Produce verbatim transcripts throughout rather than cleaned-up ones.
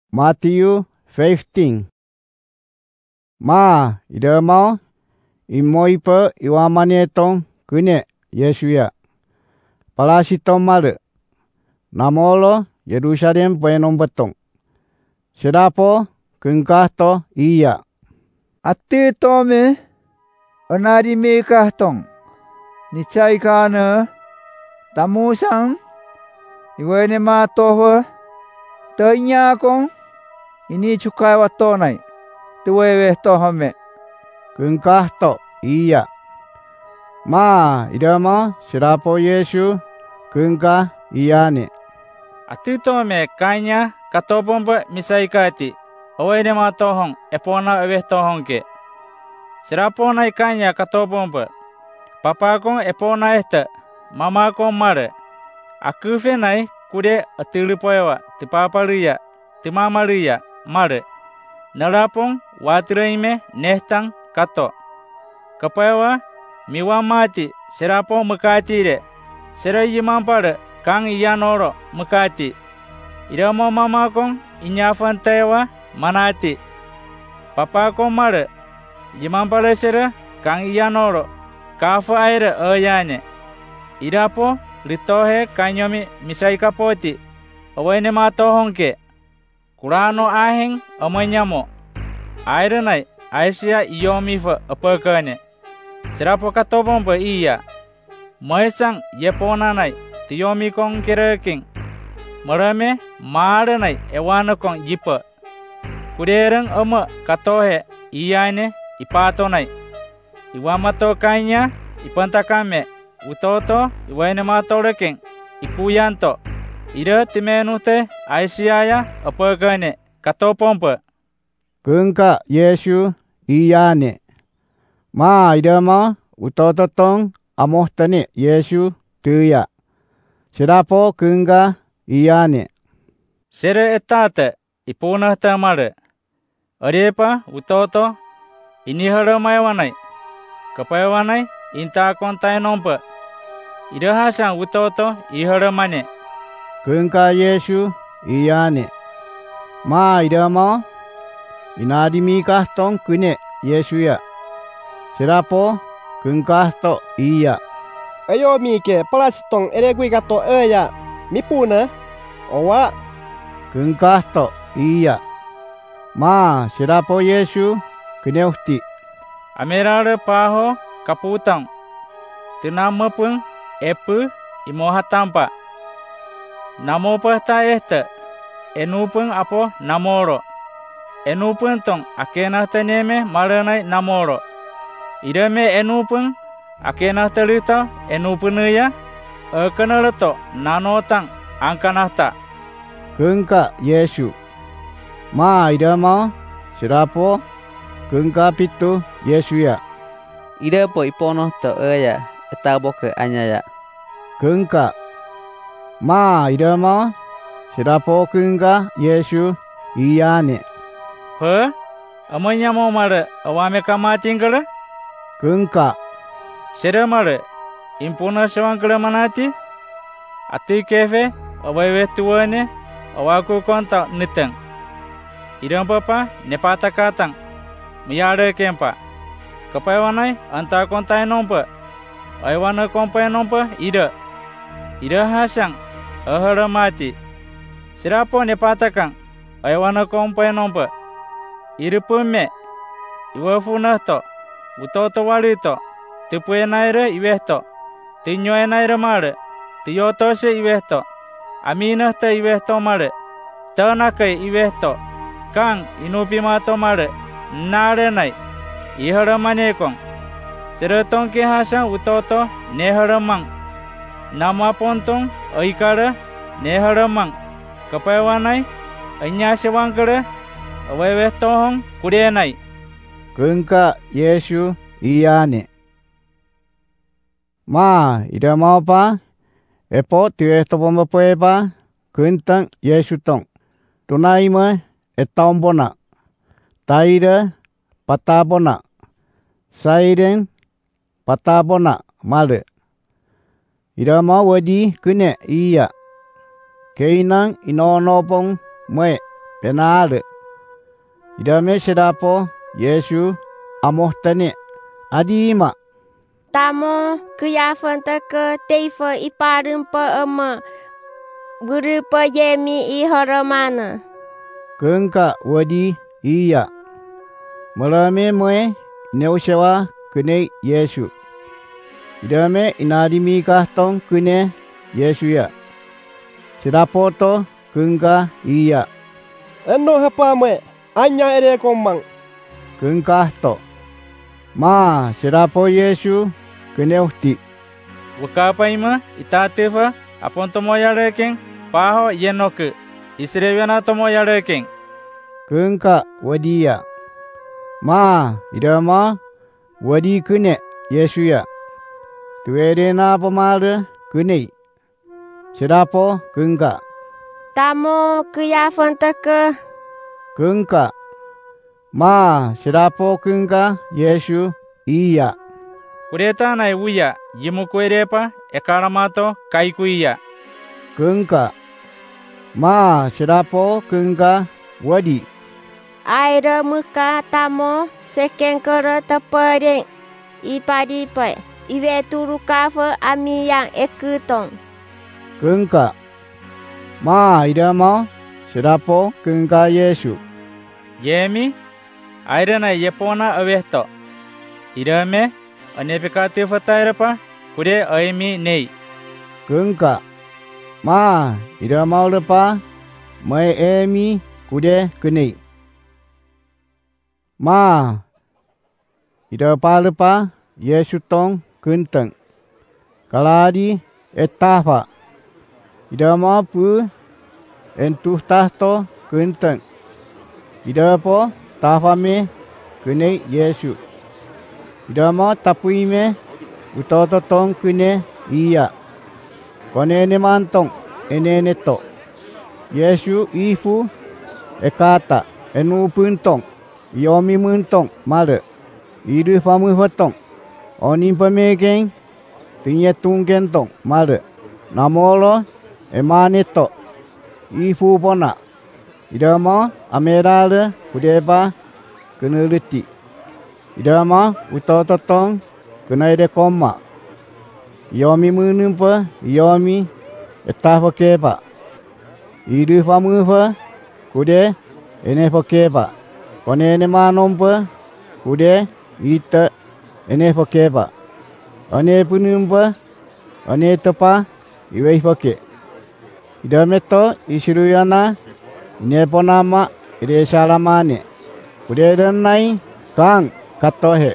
Matthew fifteen. Ma idama imoipa iwamanetong kune Yesuya. Palasitom male. Namolo Yerusalem penom betong. Sedapo kengkahto iya. Ati tome onarimi kahtong. Nicai kana tamusang iwene matohwa tanya kong ini cukai watonai tuwewe tohame. Kengkahto iya. Ma idama sedapo Yesu kengkah iyane. Ati tome kanya katobomba misaikati owaine matohong epona eweh tohongke. Serapona ikanya katobomba papakong epona ehta mamakong mare. Akufe nai kude atilipoewa tipapalia timamalia mare. Narapong watiraime nehtang kato. Kapaewa miwamati serapo mekatire. Serayi mampare kang iyanoro mekati. Iramo mamakong inyafantewa manati. Papakong mare yimampare sera kang iyanoro kafa aire oyane. Irapo litohe kanyomi misai kapoti awaine matohongke. Kurano aheng amanyamo. Aire nai aisia iyomifa apakane. Serapo katobomba iya. Maesang yepona nai tiyomi kong kireking. Marame maare nai ewana kong jipa. Kudereng ama katohe iyane ipato nai. Iwamato kanya ipantakame. Utoto iwaine matoreking ikuyanto. Ira timenute aisiaya apagane katopompa. Kengka Yesu iyane. Ma idama utototong amohtane Yesu tuya. Sedapo kengka iyane. Sere etate ipuna tamare. Arepa utoto iniharamayawanai. Kapayawanai inta kontai nompa. Idahasang utoto iharamane. Kengka Yesu iyane. Ma idama inadimi kahtong kune Yesuya. Sedapo kengkahto iya. Ayo mike palasitong elegui gato eya mipuna owa. Kengkahto iya. Ma sedapo Yesu keneuhti. Amerare paho kaputang. Tinamapung epu imohatampa. Namo pahta ehta. Enupung apo namoro. Enupung tong akena teneme maranai namoro. Idame enupung akena terita enupunuya. Akanarato nanotang angkanahta. Kengka Yesu. Ma idama sedapo kengka pitu Yesuya. Ida po ipono to eya etabo ke anyaya. Kengka. Ma idama sedapo kengka Yesu iyane. He? Amanya mo mare awame kamatingkala? Kengka. Sera mare impuna sewangkala manati? Ati kefe awaiwe tuwane awaku konta niteng. Idang papa nepata katang miyare kempa. Kapaiwanai anta kontai nompa. Aiwana kompai nompa ida. Ida hasang ahara mati. Sirapo nepata kang aiwana kompai nompa. Ida pume iwafunahto. Utoto walito. Tipuye naire iwehto. Tinyoe naire mare. Tiyotose iwehto. Aminahta iwehto mare. Tanakai iwehto. Kang inupi mato mare. Nare nai. Iharamanekong. Seretong ke hasang utoto neharamang. Nama pontong aikara neharamang. Kapaiwanai anyasewangkara awaiweh tohong kudenai. Kengka Yesu iyane. Ma idama pa epo tiwe topomba poeba kentang Yesu tong. Tunaima etombona. Taira patabona. Saiden patabona male. Idama wadi kene iya. Keinang inonopong mwe penale. Idame sedapo Yesu amoh tane adima. Tamo kuyafanta ke teifa iparumpa ema berupa yemi iharamana. Kengka wadi iya. Malame moe neusewa kene Yesu. Idame inadimi kahtong kene Yesu ya. Sedapo to kengka iya. Eno hapa me anya ere komang. Kengka to. Ma sedapo Yesu kene uhti. Wakapa ima itatefa apon tomo yarekeng paho yenoke. Isrevena tomo yarekeng. Kengka wadia. Ma idama wadi kene Yesu ya. Tuwede na pemale kene. Sedapo kengka. Tamo kuyafanta ke Kengka. Ma sedapo kengka Yesu iya. Kureta na iwuya yimukwerepa ekaramato kaikuya. Kengka. Ma sedapo kengka wadi. aira muka tamo sekengkara tapareng ipadipai iwe turu kafa ami yang ekutong. Kengka. Ma idama sedapo kengka Yesu. Yemi aira na yepona avehto. Irame anepikate fatairapa kure aimi nei. Kengka. Ma idama lepa mai emi kude kenei. Ma ida palepa Yesu tong kenteng. Kaladi etafa. Ida mapu entuh tahto kenteng. Ida po tafa me kene Yesu. Ida ma tapui me utoto tong kene iya. Kone ne mantong ene neto. Yesu ifu ekata enu puntong. Yomi muntong male. Idu famu fatong. Onim pamegeng tinya tunggentong male. Namolo emaneto. Ifu pona. Idama amerale kudeba keneliti. Idama utototong kenaide koma. Yomi munumpa yomi etafa keba. Idu famu fa kude ene fa keba. Kone ne manompa kude ita ene fa keba. Ane punumpa ane tepa iwe fake. Idameto isiruyana nepo nama ide salamane. Kude denai kang katohe.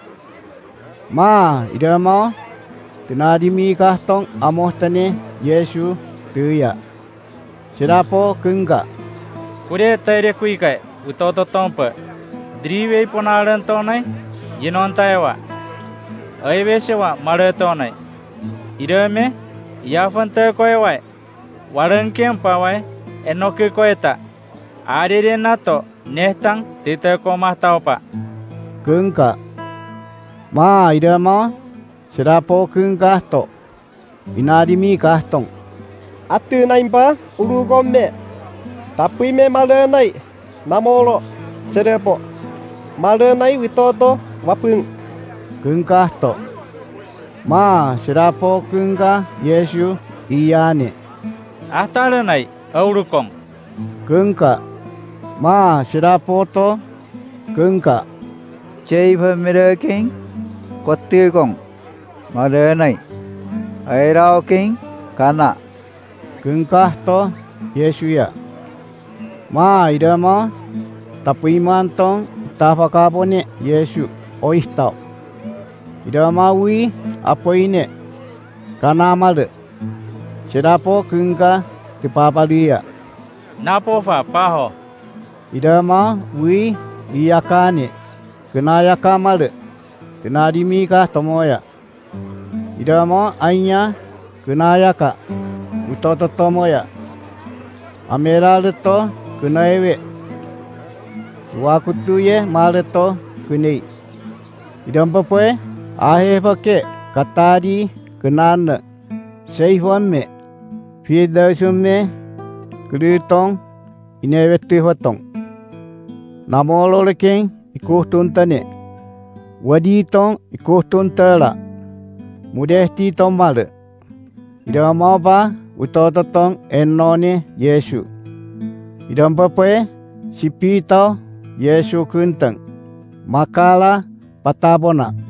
Ma idama tinadimi kahtong amoh tane Yesu tuya. Sedapo kengka. Kude taire kuikai utoto tompa. Driwei ponaran tonai yinon taiwa. Aiweshewa mare tonai. Irame yafanta koewai. Warankem pawai enoke koeta. Arire nato nehtang tita komah taupa. Kengka. Ma idama sedapo kengka to. Inadimi kahtong. Atu naimpa uru gomme. Tapi me malenai namolo sedepo. Malenai witoto wapung. Kengka to. Ma sedapo kengka Yesu iyane. Ahtaranai aurukong. Kengka. Ma sedapo to kengka. Chay pamireking kotigong malenai. Airao king kana. Kengka to Yesu ya. Ma idama tapi mantong tafa kapone Yesu oistau. Idama wi apa ine kana male. Sedapo kengka tipapalia. Napofa paho. Idama wi iyakane kenayaka male. Tenadimi ka tomoya. Idama ainya kenayaka utoto tomoya. Amerale to kenaewe. Wakutuye male to kenei. Idampa poe ahe pake katadi kenana. Seifon me. Fiedasume kelitong inewetih watong. Namo lolekeng ikuh tuntane. Wadi tong ikuh tuntala. Mudeh ti tong male. Ida mau ba utototong enone Yesu. Ida mpapoe sipi tau Yesu kunteng. Makala patabona.